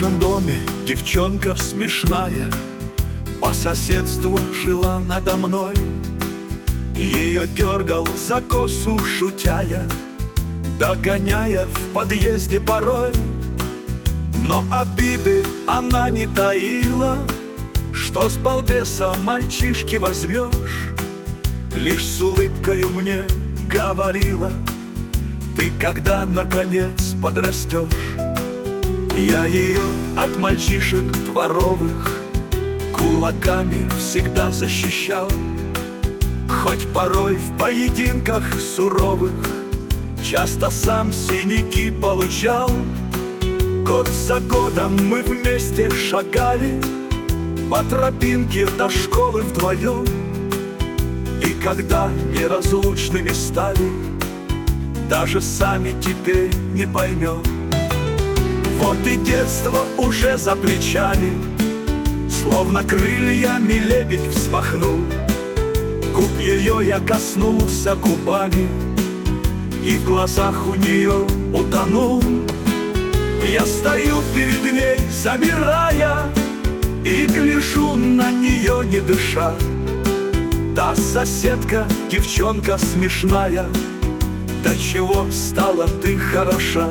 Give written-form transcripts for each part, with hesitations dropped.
нашем доме девчонка смешная по соседству жила надо мной. Ее дергал за косу, шутя я, догоняя в подъезде порой. Но обиды она не таила, что с балбеса мальчишки возьмешь. Лишь с улыбкою мне говорила: ты когда наконец подрастешь? Я ее от мальчишек дворовых кулаками всегда защищал, хоть порой в поединках суровых часто сам синяки получал. Год за годом мы вместе шагали по тропинке до школы вдвоем. И когда неразлучными стали, даже сами теперь не поймем. Вот и детство уже за плечами, словно крыльями лебедь взмахнул. Губ ее я коснулся губами, и в глазах у нее утонул. Я стою перед ней, замирая, и гляжу на нее, не дыша. Та соседка, девчонка смешная, до чего стала ты хороша.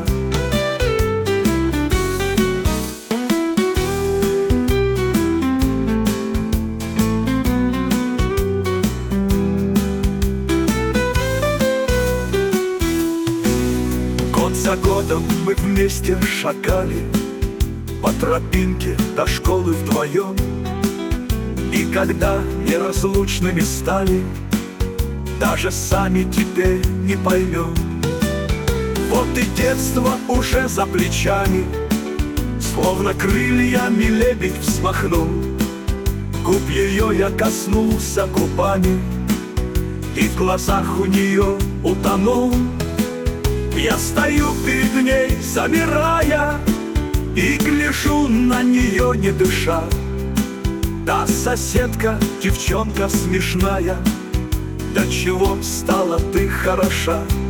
Год за годом мы вместе шагали по тропинке до школы вдвоем. И когда неразлучными стали, даже сами теперь не поймем. Вот и детство уже за плечами, словно крыльями лебедь взмахнул. Губ ее я коснулся губами, и в глазах у нее утонул. Я стою перед ней, замирая, и гляжу на нее, не дыша. Та соседка, девчонка смешная, до чего стала ты хороша.